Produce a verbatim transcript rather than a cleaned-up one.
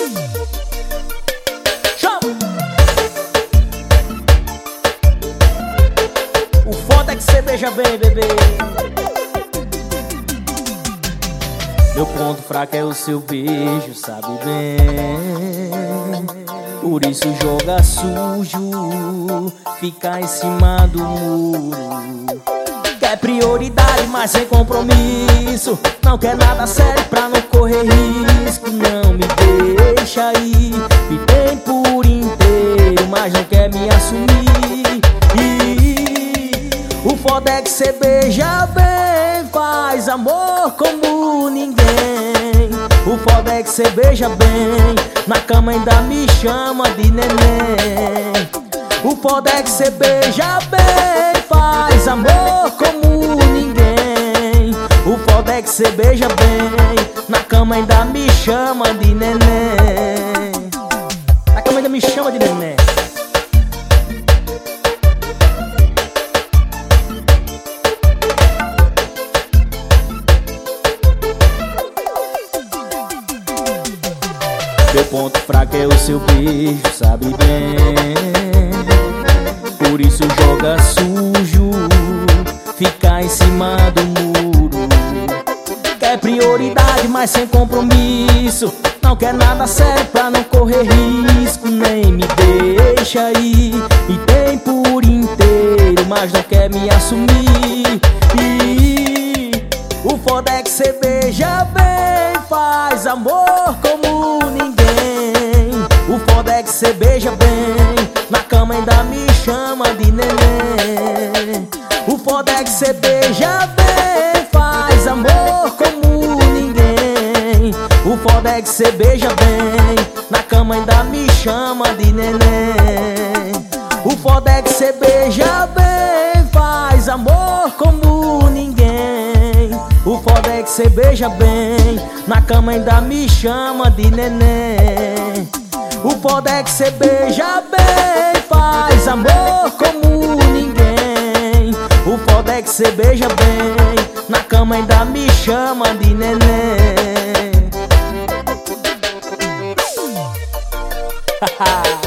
O foda é que cê beija bem, bebê. Meu ponto fraco é o seu beijo, sabe bem. Por isso joga sujo, fica em cima do muro. Quer prioridade, mas sem compromisso. Não quer nada sério pra não correr risco. Não me deixa ir, me tem por inteiro, mas não quer me assumir. E o foda é que cê beija bem, faz amor como ninguém. O foda é que cê beija bem, na cama ainda me chama de neném. O foda é que cê beija bem, faz amor como ninguém. O foda é que cê beija bem, na cama ainda me chama de neném. Na cama ainda me chama de neném. Meu ponto fraco é o seu beijo, sabe bem. Por isso joga sujo, fica em cima do muro. Quer prioridade, mas sem compromisso. Não quer nada sério pra não correr risco. Nem me deixa ir, me tem por inteiro, mas não quer me assumir. E o foda é que cê beija bem, faz amor como ninguém. O foda é que cê beija bem, na cama ainda me chama de neném. O foda é que cê beija bem, faz amor como ninguém. O foda é que cê beija bem, na cama ainda me chama de neném. O foda é que cê beija bem, faz amor como ninguém. O foda é que cê beija bem, na cama ainda me chama de neném. O foda é que cê beija bem, faz amor como ninguém. O foda é que cê beija bem, na cama ainda me chama de neném.